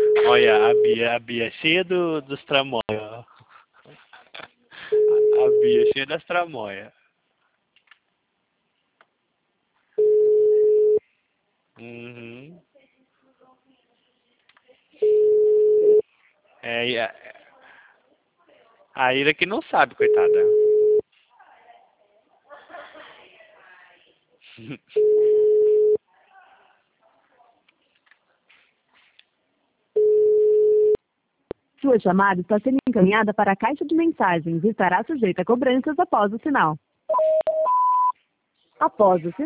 Olha, a Bia é cheia dos tramóia, ó. A Bia é cheia das tramóia. Uhum. A Ira que não sabe, coitada. Sua chamada está sendo encaminhada para a caixa de mensagens e estará sujeita a cobranças após o sinal. Após o sinal.